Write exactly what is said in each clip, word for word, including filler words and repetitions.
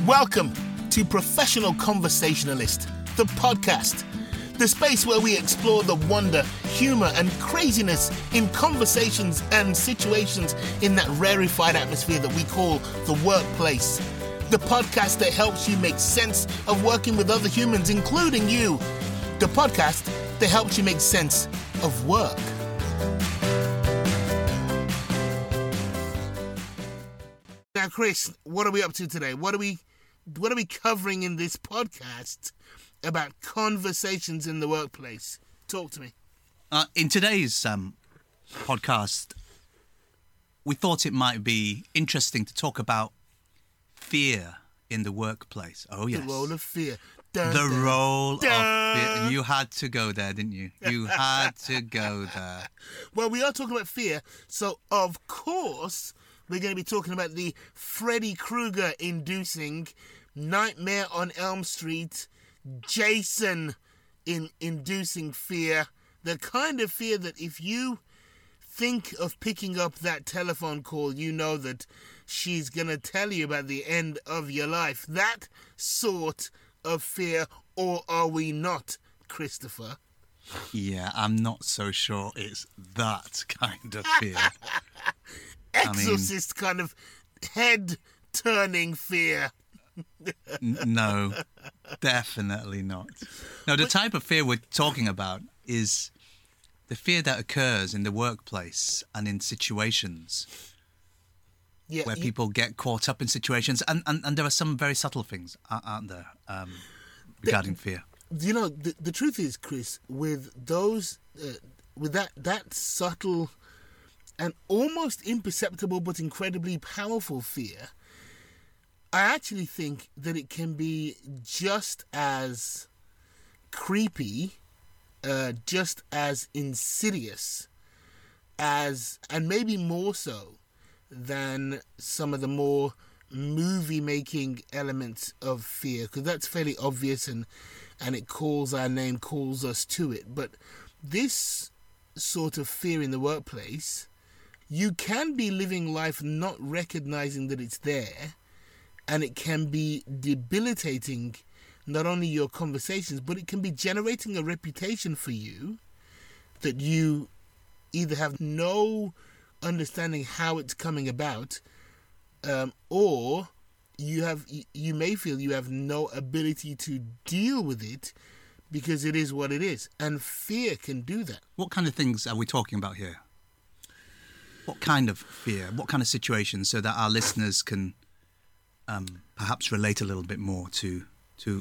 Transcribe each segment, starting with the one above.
Welcome to Professional Conversationalist, the podcast, the space where we explore the wonder, humour and craziness in conversations and situations in that rarefied atmosphere that we call the workplace. The podcast that helps you make sense of working with other humans, including you. The podcast that helps you make sense of work. Now, Chris, what are we up to today? What are we, what are we covering in this podcast about conversations in the workplace? Talk to me. Uh, in today's um, podcast, we thought it might be interesting to talk about fear in the workplace. Oh, yes. The role of fear. Dun, the dun, role dun. of fear. And you had to go there, didn't you? You had to go there. Well, we are talking about fear, so of course we're going to be talking about the Freddy Krueger inducing Nightmare on Elm Street, Jason in inducing fear, the kind of fear that if you think of picking up that telephone call, you know that she's going to tell you about the end of your life. That sort of fear, or are we not, Christopher? Yeah, I'm not so sure it's that kind of fear. Exorcist I mean, kind of head-turning fear. n- no, definitely not. No, the but, type of fear we're talking about is the fear that occurs in the workplace and in situations yeah, where you, people get caught up in situations. And, and, and there are some very subtle things, aren't there, um, regarding the, fear. You know, the, the truth is, Chris, with those, uh, with that, that subtle and almost imperceptible but incredibly powerful fear, I actually think that it can be just as creepy, uh, just as insidious as, and maybe more so than some of the more movie-making elements of fear, because that's fairly obvious and, and it calls our name, calls us to it. But this sort of fear in the workplace, you can be living life not recognizing that it's there, and it can be debilitating not only your conversations, but it can be generating a reputation for you that you either have no understanding how it's coming about, um, or you have you may feel you have no ability to deal with it because it is what it is. And fear can do that. What kind of things are we talking about here? What kind of fear? What kind of situations, so that our listeners can um, perhaps relate a little bit more to to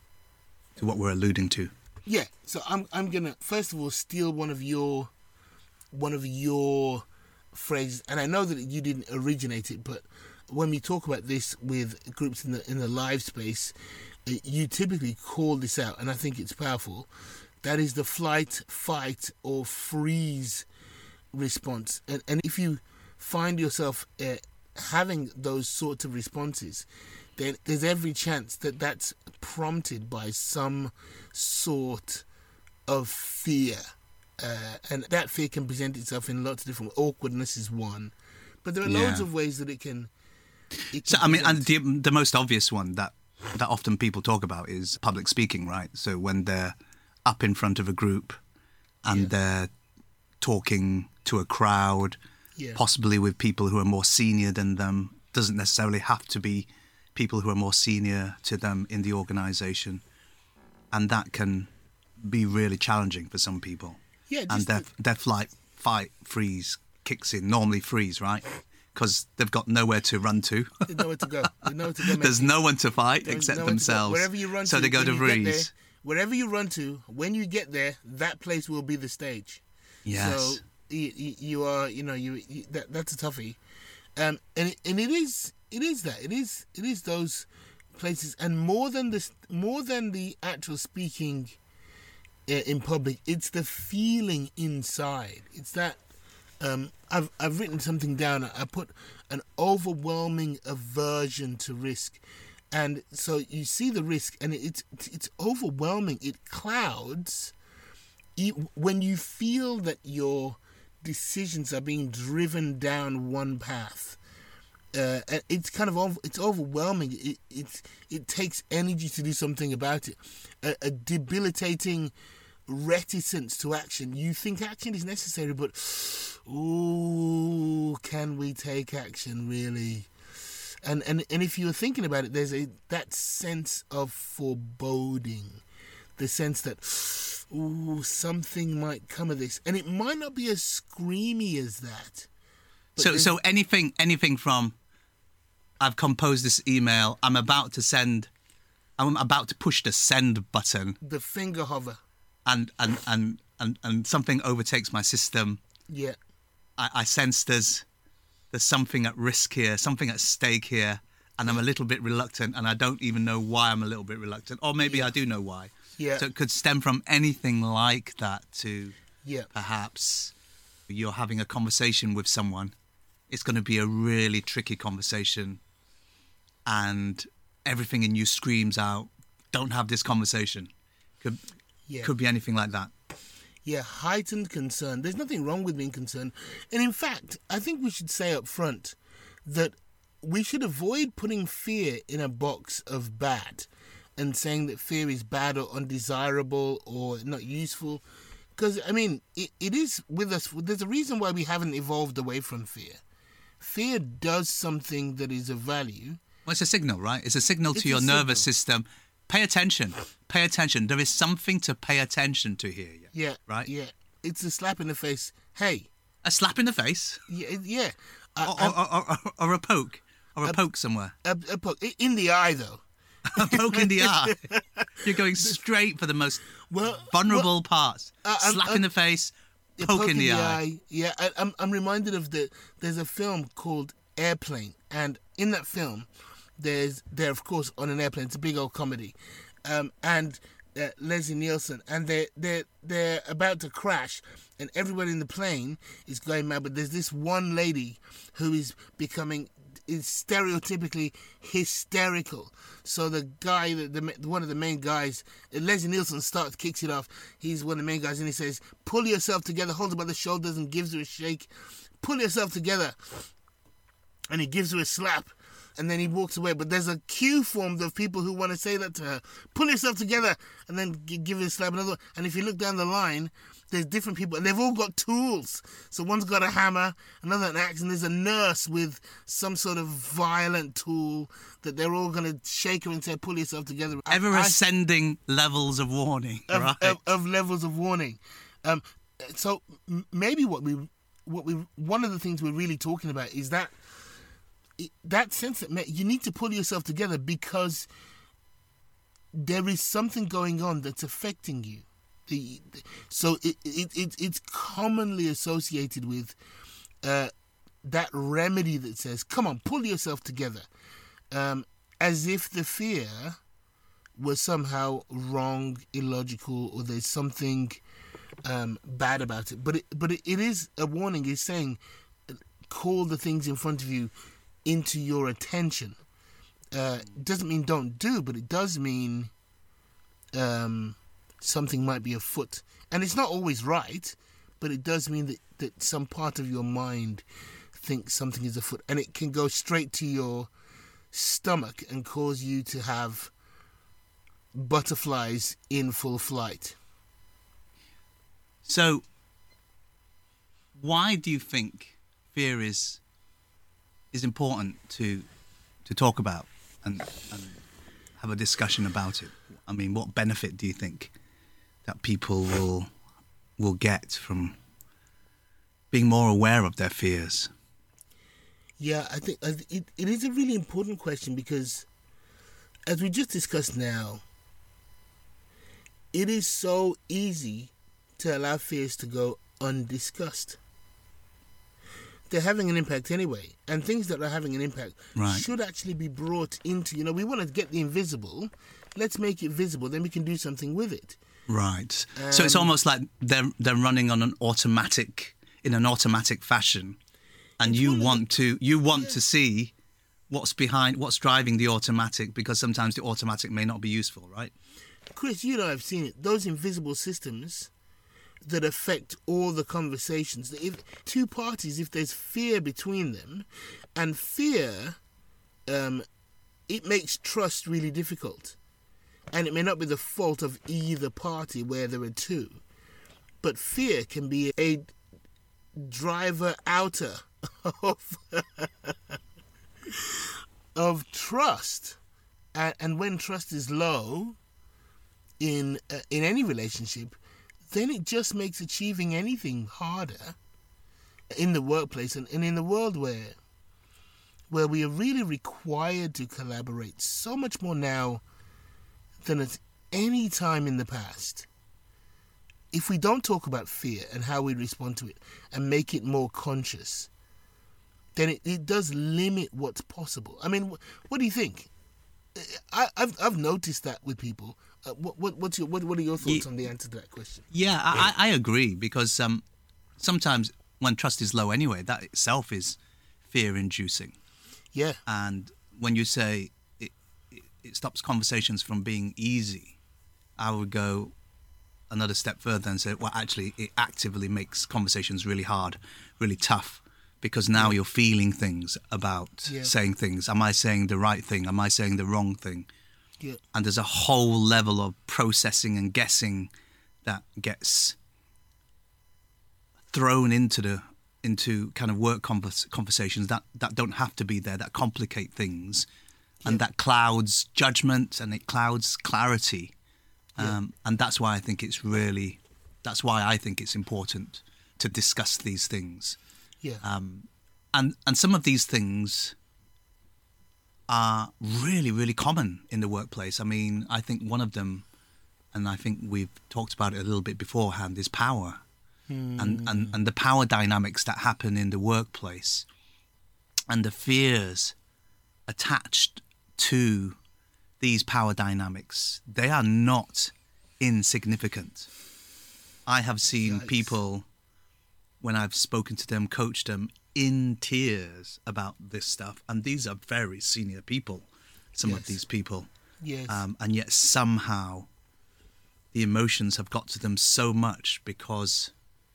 to what we're alluding to? Yeah. So I'm I'm gonna first of all steal one of your one of your phrases, and I know that you didn't originate it, but when we talk about this with groups in the in the live space, you typically call this out, and I think it's powerful. That is the flight, fight, or freeze response. And, and if you find yourself uh, having those sorts of responses, then there's every chance that that's prompted by some sort of fear. Uh, and that fear can present itself in lots of different ways. Awkwardness is one. But there are yeah. loads of ways that it can... It can so, I mean, and the, the most obvious one that, that often people talk about is public speaking, right? So when they're up in front of a group and yeah. they're talking to a crowd, yeah. possibly with people who are more senior than them. Doesn't necessarily have to be people who are more senior to them in the organisation. And that can be really challenging for some people. Yeah, and their, the... their flight, fight, freeze kicks in, normally freeze, right? Because they've got nowhere to run to. There's nowhere to go. There's, nowhere to go, There's no one to fight There's except no themselves. Wherever you run so to, they go to freeze. There, wherever you run to, when you get there, that place will be the stage. Yes. So you, you are, you know, you, you that that's a toughie, um, and and it is it is that it is it is those places, and more than this, more than the actual speaking uh, in public, it's the feeling inside. It's that um, I've I've written something down. I put an overwhelming aversion to risk, and so you see the risk, and it's it's overwhelming. It clouds. When you feel that your decisions are being driven down one path, Uh, and it's kind of ov- it's overwhelming. It it's it takes energy to do something about it. A, a debilitating reticence to action. You think action is necessary, but ooh, can we take action really? And and and if you're thinking about it, there's a that sense of foreboding, the sense that ooh, something might come of this, and it might not be as screamy as that. So so anything anything from I've composed this email, I'm about to send, I'm about to push the send button. The finger hover. And and, and, and, and something overtakes my system. Yeah. I, I sense there's there's something at risk here, something at stake here, and I'm a little bit reluctant, and I don't even know why I'm a little bit reluctant. Or maybe yeah. I do know why. Yeah. So it could stem from anything like that to yeah. perhaps you're having a conversation with someone. It's going to be a really tricky conversation, and everything in you screams out, don't have this conversation. Could yeah. could be anything like that. Yeah, heightened concern. There's nothing wrong with being concerned. And in fact, I think we should say up front that we should avoid putting fear in a box of bad and saying that fear is bad or undesirable or not useful. Because, I mean, it, it is with us. There's a reason why we haven't evolved away from fear. Fear does something that is of value. Well, it's a signal, right? It's a signal It's to your a nervous signal. system. Pay attention. Pay attention. There is something to pay attention to here. Yeah. Right? Yeah. It's a slap in the face. Hey. A slap in the face? Yeah. yeah. Or, or, or, or, or a poke. Or a, a poke somewhere. A, a poke. In the eye, though. A poke in the eye. You're going straight for the most well, vulnerable well, parts. Uh, I'm, slap I'm, in the face, poke, poke in the, in the eye. eye. Yeah, I, I'm, I'm reminded of the, there's a film called Airplane. And in that film, there's, they're, of course, on an airplane. It's a big old comedy. Um, and uh, Leslie Nielsen, and they're, they're, they're about to crash, and everybody in the plane is going mad, but there's this one lady who is becoming is stereotypically hysterical. So the guy, the, the one of the main guys, Leslie Nielsen starts, kicks it off. He's one of the main guys, and he says, pull yourself together, holds her by the shoulders and gives her a shake. Pull yourself together. And he gives her a slap. And then he walks away. But there's a queue formed of people who want to say that to her. Pull yourself together. And then give her a slap. Another. And if you look down the line, there's different people. And they've all got tools. So one's got a hammer, another an axe. And there's a nurse with some sort of violent tool that they're all going to shake her and say, pull yourself together. Ever I, ascending I, levels of warning. Of, right? of, of levels of warning. Um, so maybe what we, what we, one of the things we're really talking about is that that sense that you need to pull yourself together because there is something going on that's affecting you. The, so it, it, it it's commonly associated with uh, that remedy that says, come on, pull yourself together. Um, as if the fear was somehow wrong, illogical, or there's something um, bad about it. But it, but it, it is a warning. It's saying, call the things in front of you into your attention. Uh, doesn't mean don't do, but it does mean um, something might be afoot. And it's not always right, but it does mean that, that some part of your mind thinks something is afoot. And it can go straight to your stomach and cause you to have butterflies in full flight. So, why do you think fear is is important to to talk about and, and have a discussion about it? I mean, what benefit do you think that people will will get from being more aware of their fears? Yeah, I think it, it is a really important question because, as we just discussed now, it is so easy to allow fears to go undiscussed. They're having an impact anyway, and things that are having an impact right. should actually be brought into, you know, we want to get the invisible, let's make it visible, then we can do something with it. Right. Um, so it's almost like they're they're running on an automatic, in an automatic fashion, and you want the, to you want yeah. to see what's behind, what's driving the automatic, because sometimes the automatic may not be useful, right? Chris, you know, I've seen it. Those invisible systems, that affect all the conversations. If two parties, if there's fear between them, and fear, um, it makes trust really difficult. And it may not be the fault of either party where there are two, but fear can be a driver outer of, of trust. And, and when trust is low in uh, in any relationship, then it just makes achieving anything harder in the workplace and, and in the world where where we are really required to collaborate so much more now than at any time in the past. If we don't talk about fear and how we respond to it and make it more conscious, then it, it does limit what's possible. I mean, wh- what do you think? I, I've I've noticed that with people. Uh, what what what's your what what are your thoughts yeah, on the answer to that question? Yeah, I, I agree because um, sometimes when trust is low anyway, that itself is fear-inducing. Yeah, and when you say it, it, it stops conversations from being easy, I would go another step further and say, well, actually, it actively makes conversations really hard, really tough. Because now you're feeling things about yeah. saying things. Am I saying the right thing? Am I saying the wrong thing? Yeah. And there's a whole level of processing and guessing that gets thrown into the into kind of work convers- conversations that, that don't have to be there, that complicate things, yeah. and that clouds judgment and it clouds clarity. Yeah. Um, and that's why I think it's really, that's why I think it's important to discuss these things. Yeah. Um, and and some of these things are really, really common in the workplace. I mean, I think one of them, and I think we've talked about it a little bit beforehand, is power. Mm. And, and, and the power dynamics that happen in the workplace and the fears attached to these power dynamics, they are not insignificant. I have seen Yikes. people, when I've spoken to them, coached them, in tears about this stuff. And these are very senior people, some yes. of these people. Yes. Um, and yet somehow the emotions have got to them so much because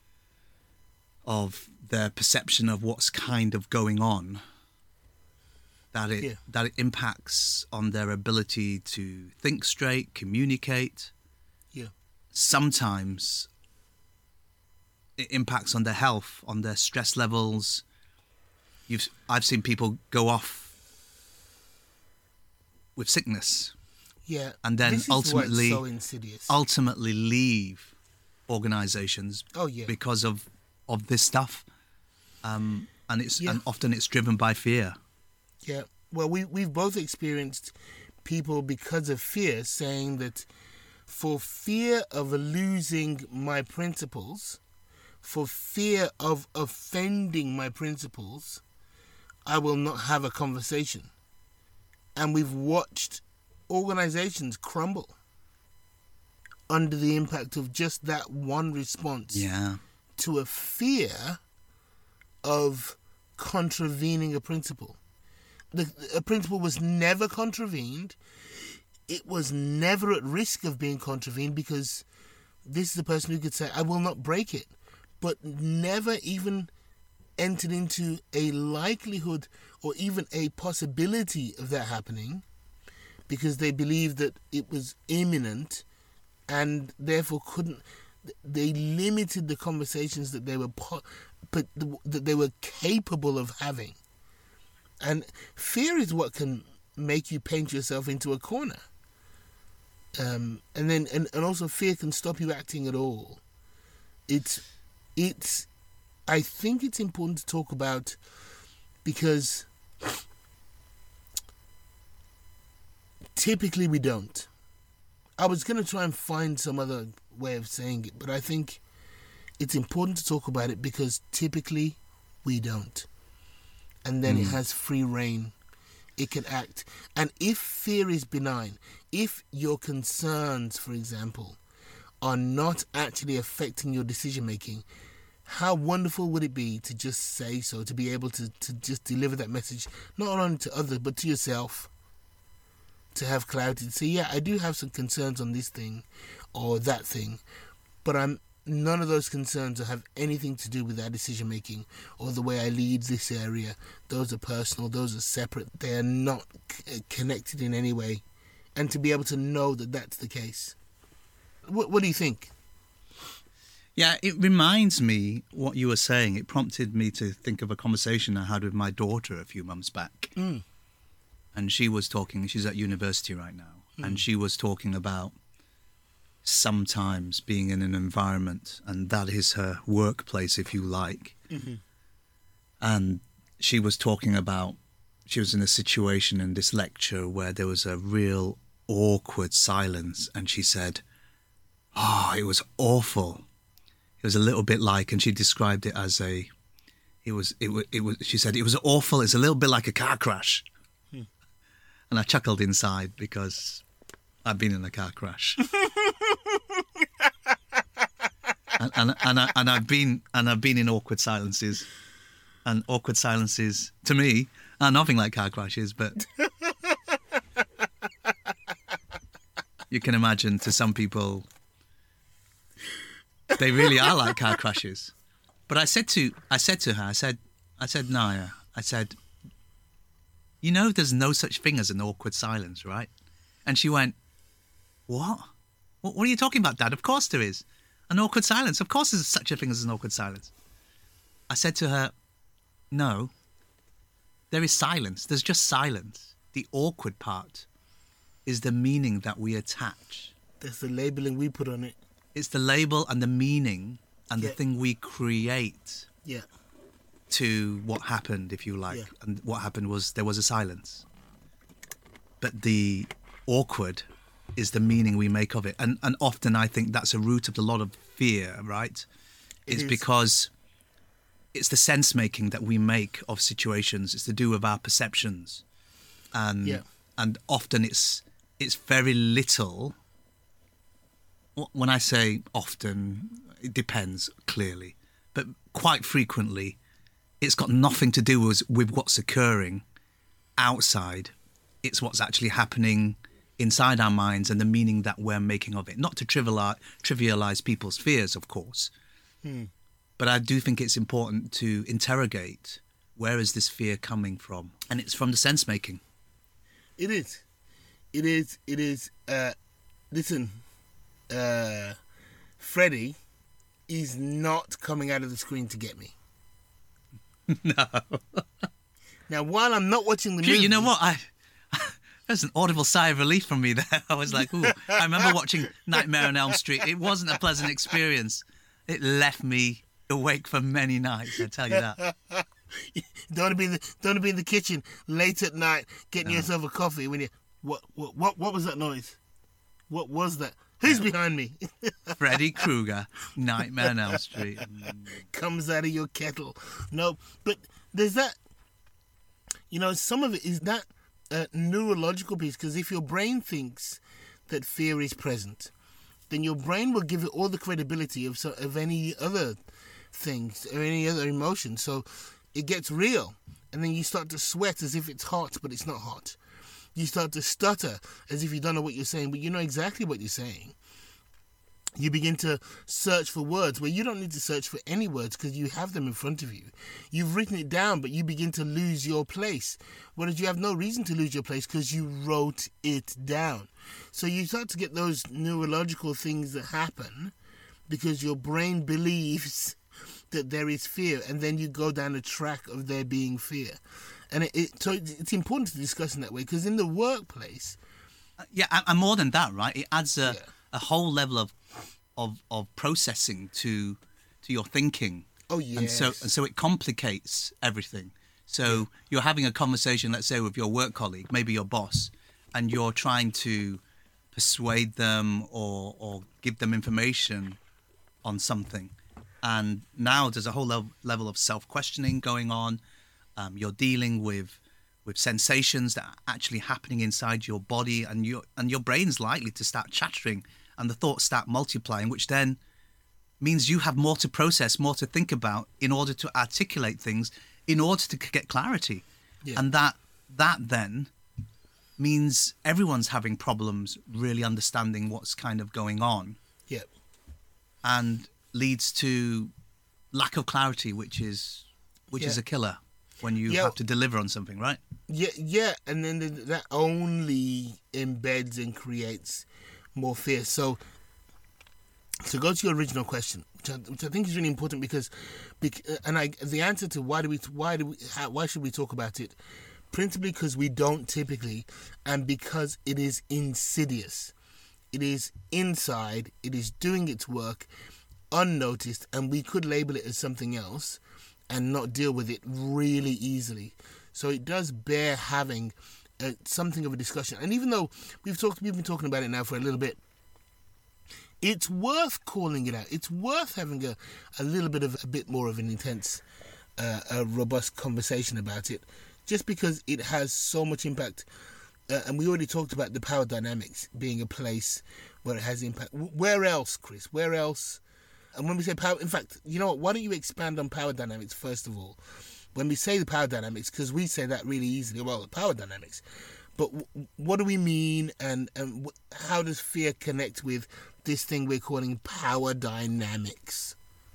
of their perception of what's kind of going on, that it yeah. that it impacts on their ability to think straight, communicate. Yeah. Sometimes it impacts on their health, on their stress levels. You've I've seen people go off with sickness. Yeah. And then this is ultimately so insidious. ultimately leave organizations oh, yeah. because of of this stuff. Um, and it's yeah. and often it's driven by fear. Yeah. Well, we we've both experienced people because of fear saying that for fear of losing my principles, for fear of offending my principles, I will not have a conversation. And we've watched organizations crumble under the impact of just that one response Yeah. to a fear of contravening a principle. The, a principle was never contravened. It was never at risk of being contravened because this is the person who could say, I will not break it, but never even entered into a likelihood or even a possibility of that happening because they believed that it was imminent and therefore couldn't. They limited the conversations that they were po- but the, that they were capable of having. And fear is what can make you paint yourself into a corner. Um, and then and, and also fear can stop you acting at all. It's it's I think it's important to talk about because typically we don't. I was going to try and find some other way of saying it, but I think it's important to talk about it because typically we don't. And then mm. it has free reign. It can act. And if fear is benign, if your concerns, for example, are not actually affecting your decision making, how wonderful would it be to just say so, to be able to, to just deliver that message, not only to others, but to yourself, to have clarity, to say, yeah, I do have some concerns on this thing or that thing, but I'm none of those concerns have anything to do with our decision making or the way I lead this area. Those are personal. Those are separate. They are not c- connected in any way. And to be able to know that that's the case. What, what do you think? Yeah, it reminds me what you were saying. It prompted me to think of a conversation I had with my daughter a few months back. Mm. And she was talking, she's at university right now, Mm. and she was talking about sometimes being in an environment, and that is her workplace, if you like. Mm-hmm. And she was talking about, she was in a situation in this lecture where there was a real awkward silence, and she said, oh, it was awful. It was a little bit like, and she described it as a, it was, it was, it was, she said, it was awful. It's a little bit like a car crash. Hmm. And I chuckled inside because I've been in a car crash. and, and, and, I, and I've been, and I've been in awkward silences, and awkward silences to me are nothing like car crashes, but you can imagine to some people, they really are like car crashes. But I said to I said to her, I said, I said, Naya, I said, you know, there's no such thing as an awkward silence, right? And she went, what? What, what are you talking about, Dad? Of course there is. An awkward silence. Of course there's such a thing as an awkward silence. I said to her, no, there is silence. There's just silence. The awkward part is the meaning that we attach. That's the labeling we put on it. It's the label and the meaning and yeah. the thing we create yeah. to what happened, if you like. Yeah. And what happened was there was a silence. But the awkward is the meaning we make of it. And and often I think that's a root of a lot of fear, right? It it's is. because it's the sense making that we make of situations. It's to do with our perceptions. And yeah. and often it's it's very little. When I say often, it depends, clearly. But quite frequently, it's got nothing to do with, with what's occurring outside. It's what's actually happening inside our minds and the meaning that we're making of it. Not to trivialize, trivialize people's fears, of course. Hmm. But I do think it's important to interrogate, where is this fear coming from? And it's from the sense-making. It is. It is. It is. Uh, listen... Uh, Freddie is not coming out of the screen to get me. No. Now, while I'm not watching the you, movie... You know what? I There's an audible sigh of relief from me there. I was like, ooh. I remember watching Nightmare on Elm Street. It wasn't a pleasant experience. It left me awake for many nights, I tell you that. don't want to be in the don't want to be in the kitchen late at night getting no. yourself a coffee when you... What, what, what, what was that noise? What was that? Who's behind me? Freddy Krueger, Nightmare on Elm Street. Comes out of your kettle. No, but there's that, you know, some of it is that uh, neurological piece, because if your brain thinks that fear is present, then your brain will give it all the credibility of, so, of any other things or any other emotion. So it gets real. And then you start to sweat as if it's hot, but it's not hot. You start to stutter as if you don't know what you're saying, but you know exactly what you're saying. You begin to search for words where you don't need to search for any words because you have them in front of you. You've written it down, but you begin to lose your place. Whereas you have no reason to lose your place because you wrote it down. So you start to get those neurological things that happen because your brain believes that there is fear, and then you go down a track of there being fear. And it, it, so it's important to discuss in that way, because in the workplace... Uh, yeah, and more than that, right? It adds a, yeah. a whole level of, of of processing to to your thinking. Oh, yes. And so, and so it complicates everything. So yeah. you're having a conversation, let's say, with your work colleague, maybe your boss, and you're trying to persuade them or, or give them information on something. And now there's a whole level, level of self-questioning going on. Um, you're dealing with with sensations that are actually happening inside your body, and your and your brain's likely to start chattering, and the thoughts start multiplying, which then means you have more to process, more to think about in order to articulate things, in order to get clarity. Yeah. And that that then means everyone's having problems really understanding what's kind of going on. Yep. And leads to lack of clarity, which is which Yeah. is a killer when you Yeah. have to deliver on something, right? Yeah, yeah, and then th- that only embeds and creates more fear. So, to go to your original question, which I, which I think is really important because, bec- uh, and I, the answer to why do we, why do we, how, why should we talk about it, principally because we don't typically, and because it is insidious. It is inside. It is doing its work, unnoticed, and we could label it as something else, and not deal with it really easily. So it does bear having uh, something of a discussion. And even though we've talked, we've been talking about it now for a little bit, it's worth calling it out. It's worth having a, a little bit of a bit more of an intense, uh, a robust conversation about it, just because it has so much impact. Uh, and we already talked about the power dynamics being a place where it has impact. Where else, Chris? Where else? And when we say power, in fact, you know what? Why don't you expand on power dynamics first of all? When we say the power dynamics, because we say that really easily, well, the power dynamics. But w- what do we mean, and, and w- how does fear connect with this thing we're calling power dynamics?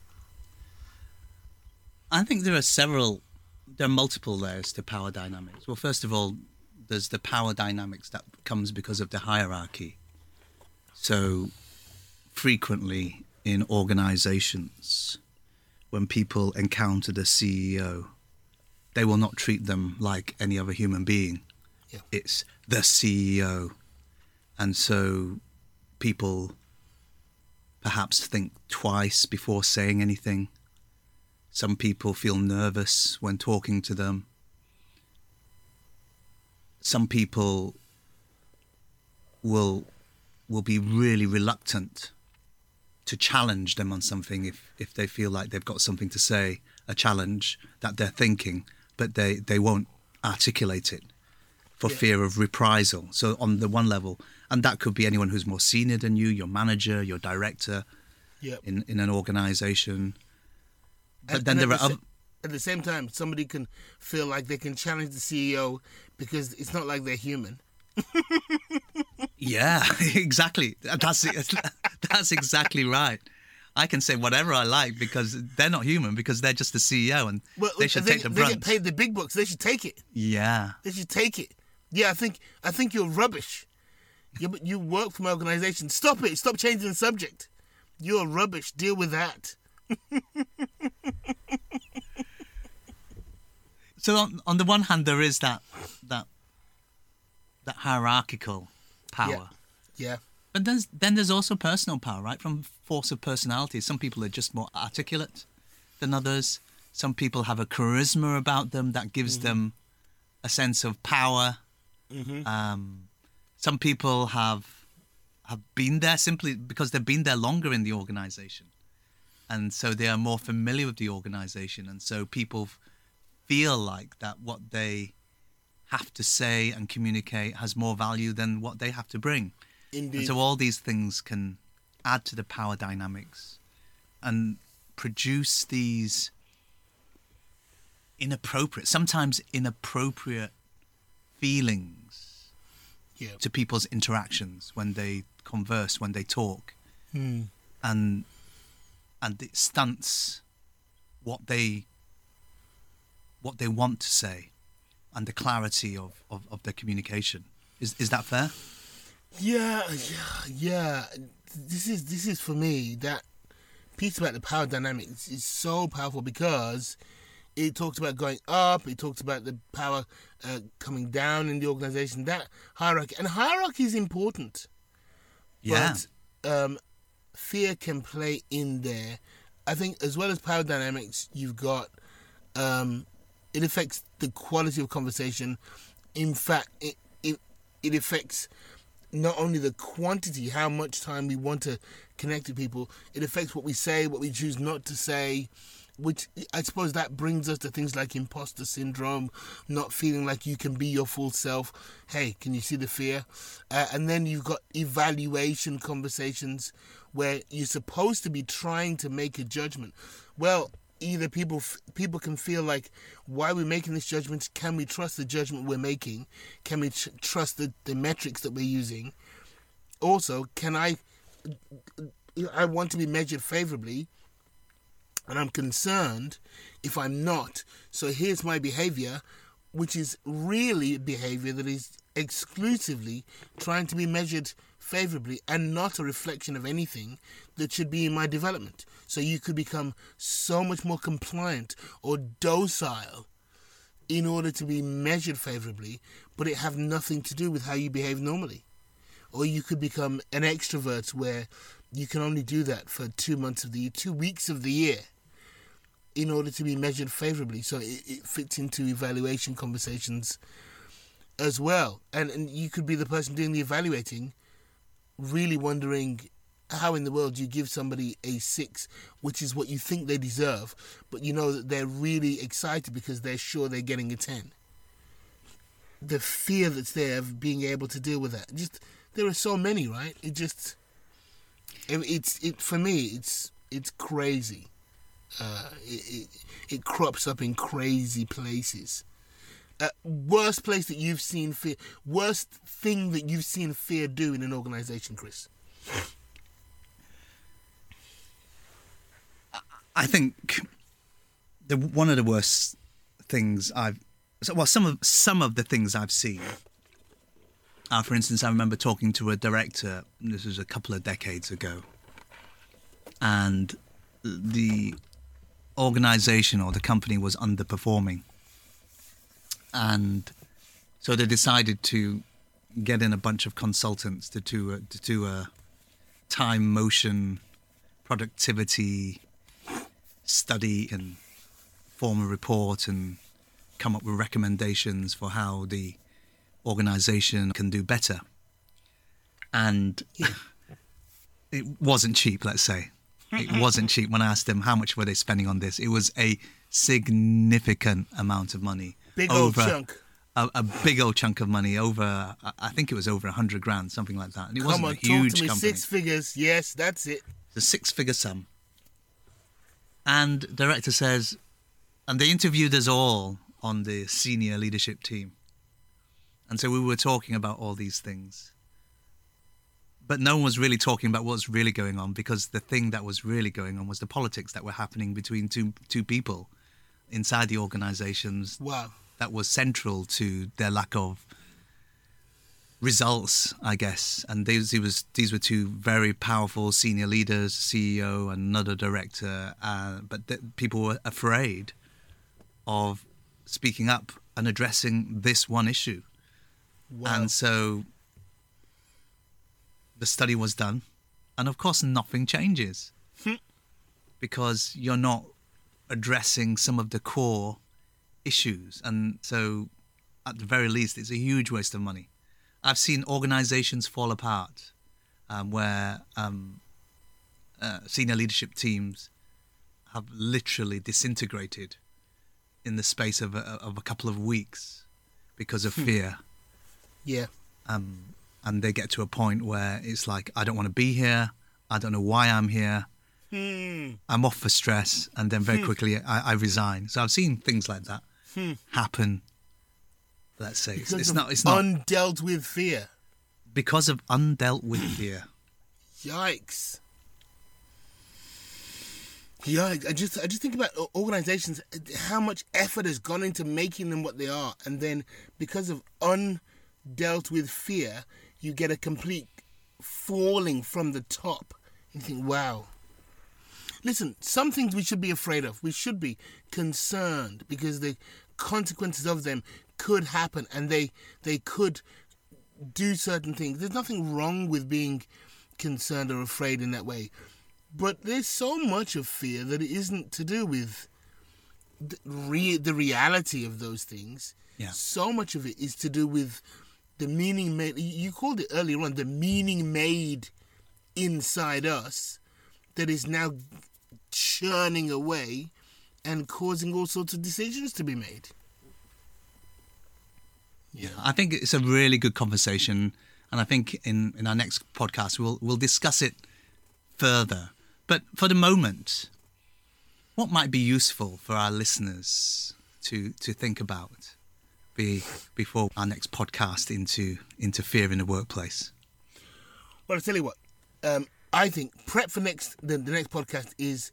I think there are several, there are multiple layers to power dynamics. Well, first of all, there's the power dynamics that comes because of the hierarchy. So frequently in organizations, when people encounter the C E O, they will not treat them like any other human being. Yeah. It's the C E O. And so people perhaps think twice before saying anything. Some people feel nervous when talking to them. Some people will will be really reluctant to challenge them on something if, if they feel like they've got something to say, a challenge that they're thinking, but they, they won't articulate it for Yeah. fear of reprisal. So on the one level, and that could be anyone who's more senior than you, your manager, your director Yep. in, in an organization. But And- then and there at are the other... sa- At the same time, somebody can feel like they can challenge the C E O because it's not like they're human. Yeah, exactly. That's that's exactly right. I can say whatever I like because they're not human, because they're just the C E O and Well, they should they, take the they brunt. get paid the big bucks. They should take it. Yeah. They should take it. Yeah, I think I think you're rubbish. You you work for my organisation. Stop it. Stop changing the subject. You're rubbish. Deal with that. So on, on the one hand, there is that that that hierarchical power, Yeah. but then then there's also personal power, right? From force of personality. Some people are just more articulate than others. Some people have a charisma about them that gives Mm-hmm. them a sense of power. Mm-hmm. Um, some people have have been there simply because they've been there longer in the organization, and so they are more familiar with the organization, and so people f- feel like that what they have to say and communicate has more value than what they have to bring. Indeed. And so all these things can add to the power dynamics and produce these inappropriate, sometimes inappropriate feelings Yeah. to people's interactions when they converse, when they talk, Hmm. and and it stunts what they what they want to say and the clarity of, of, of their communication. Is is that fair? Yeah, yeah, yeah. This is this is for me that piece about the power dynamics is so powerful because it talks about going up. It talks about the power uh, coming down in the organization. That hierarchy, and hierarchy is important. Yeah. But um, fear can play in there. I think as well as power dynamics, you've got um, it affects the quality of conversation. In fact, it it, it affects not only the quantity, how much time we want to connect to people, it affects what we say, what we choose not to say, which I suppose that brings us to things like imposter syndrome, not feeling like you can be your full self. Hey, can you see the fear? Uh, and then you've got evaluation conversations where you're supposed to be trying to make a judgment. Well, either people people can feel like, why are we making this judgment? Can we trust the judgment we're making? Can we tr- trust the, the metrics that we're using? Also, can I I want to be measured favorably and I'm concerned if I'm not. So here's my behavior, which is really behavior that is exclusively trying to be measured favorably and not a reflection of anything that should be in my development. So you could become so much more compliant or docile in order to be measured favorably, but it have nothing to do with how you behave normally. Or you could become an extrovert where you can only do that for two months of the year, two weeks of the year, in order to be measured favorably. So it, it fits into evaluation conversations as well. And, and you could be the person doing the evaluating, really wondering how in the world you give somebody a six, which is what you think they deserve, but you know that they're really excited because they're sure they're getting a ten. The fear that's there of being able to deal with that. Just, there are so many, right? It just, it, it's, it, for me, it's, it's crazy. Uh, it, it, it crops up in crazy places. Uh, worst place that you've seen fear, worst thing that you've seen fear do in an organisation, Chris? I think the one of the worst things I've, well, some of some of the things I've seen. Uh, for instance, I remember talking to a director. This was a couple of decades ago, and the organisation or the company was underperforming. And so they decided to get in a bunch of consultants to do a, to do a time, motion, productivity study and form a report and come up with recommendations for how the organisation can do better. And yeah. It wasn't cheap, let's say. It wasn't cheap. When I asked them how much were they spending on this, it was a significant amount of money. Big old over, chunk. A, a big old chunk of money, over, I think it was over a hundred grand, something like that. And it Come wasn't on, a huge talk to me. company. Six figures, yes, that's it. It's a six-figure sum. And director says, and they interviewed us all on the senior leadership team. And so we were talking about all these things. But no one was really talking about what's really going on, because the thing that was really going on was the politics that were happening between two two people inside the organizations. Wow. That was central to their lack of results, I guess. And these, he was, these were two very powerful senior leaders, C E O and another director, uh, but th- people were afraid of speaking up and addressing this one issue. Wow. And so the study was done, and of course nothing changes because you're not addressing some of the core issues. And so at the very least, it's a huge waste of money. I've seen organizations fall apart um, where um, uh, senior leadership teams have literally disintegrated in the space of a, of a couple of weeks because of fear. Yeah. Um, and they get to a point where it's like, I don't want to be here. I don't know why I'm here. Hmm. I'm off for stress. And then very Hmm. quickly, I, I resign. So I've seen things like that Hmm. happen. Let's say it's, Because it's of not. It's not undealt with fear. because of undealt with fear. Yikes. Yeah, I just I just think about organizations, how much effort has gone into making them what they are, and then because of undealt with fear, you get a complete falling from the top. You think, wow. Listen, some things we should be afraid of. We should be concerned because the consequences of them could happen, and they they could do certain things. There's nothing wrong with being concerned or afraid in that way. But there's so much of fear that it isn't to do with the, re- the reality of those things. Yeah. So much of it is to do with the meaning made. You called it earlier on, the meaning made inside us that is now churning away and causing all sorts of decisions to be made. Yeah, I think it's a really good conversation, and I think in, in our next podcast we'll we'll discuss it further. But for the moment, what might be useful for our listeners to to think about be, before our next podcast into into fear in the workplace? Well, I'll tell you what. Um, I think prep for next the, the next podcast is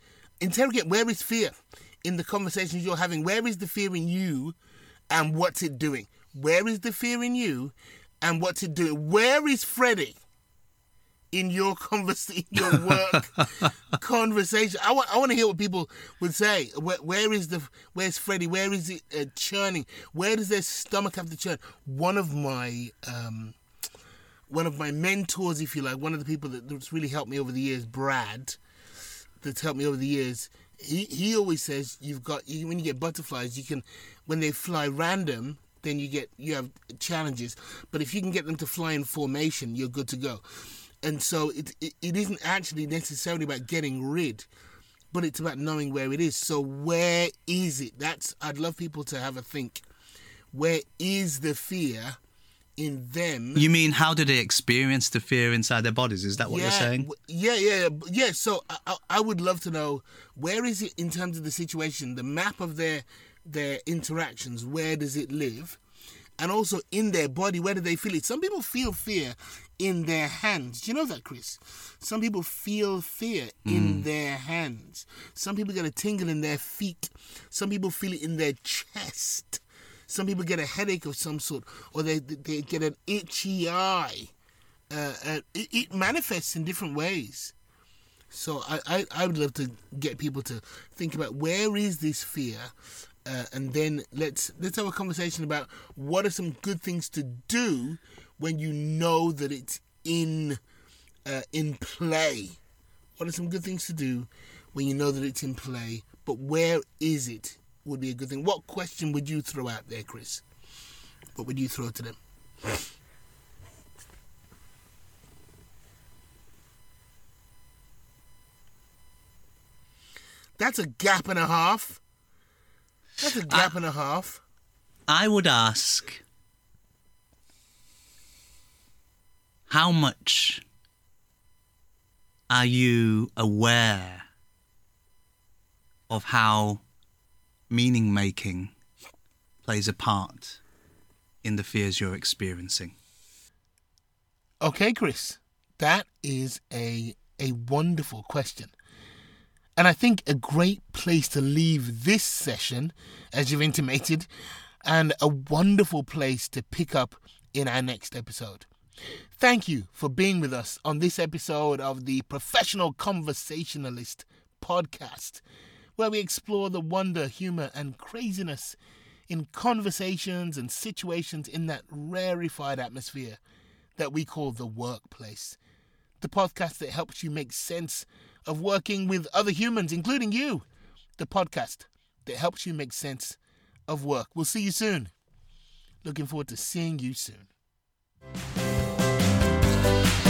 interrogate where is fear in the conversations you're having. Where is the fear in you and what's it doing? Where is the fear in you and what's it doing? Where is Freddie in your conversation, your work conversation? I want, I want to hear what people would say. Where, where is the, where's Freddie? Where is it uh, churning? Where does their stomach have to churn? One of my, um, one of my mentors, if you like, one of the people that, that's really helped me over the years, Brad, that's helped me over the years, he, he always says you've got, you, when you get butterflies, you can, when they fly random, then you get, you have challenges. But if you can get them to fly in formation, you're good to go. And so it, it it isn't actually necessarily about getting rid, but it's about knowing where it is. So where is it? That's, I'd love people to have a think. Where is the fear in them? You mean, how do they experience the fear inside their bodies? Is that what yeah, you're saying? Yeah, yeah, yeah. So I, I would love to know, where is it in terms of the situation, the map of their their interactions, where does it live? And also in their body, where do they feel it? Some people feel fear in their hands. Do you know that, Chris? Some people feel fear in Mm. their hands. Some people get a tingle in their feet. Some people feel it in their chest. Some people get a headache of some sort, or they they get an itchy eye. Uh, uh, it, it manifests in different ways. So I, I, I would love to get people to think about, where is this fear? Uh, and then let's let's have a conversation about what are some good things to do when you know that it's in uh, in play. What are some good things to do when you know that it's in play? But where is it would be a good thing. What question would you throw out there, Chris? What would you throw to them? That's a gap and a half. That's a gap I, and a half. I would ask, how much are you aware of how meaning making plays a part in the fears you're experiencing? Okay, Chris, that is a a wonderful question. And I think a great place to leave this session, as you've intimated, and a wonderful place to pick up in our next episode. Thank you for being with us on this episode of the Professional Conversationalist podcast, where we explore the wonder, humour and craziness in conversations and situations in that rarefied atmosphere that we call the workplace. The podcast that helps you make sense of working with other humans, including you. The podcast that helps you make sense of work. We'll see you soon. Looking forward to seeing you soon.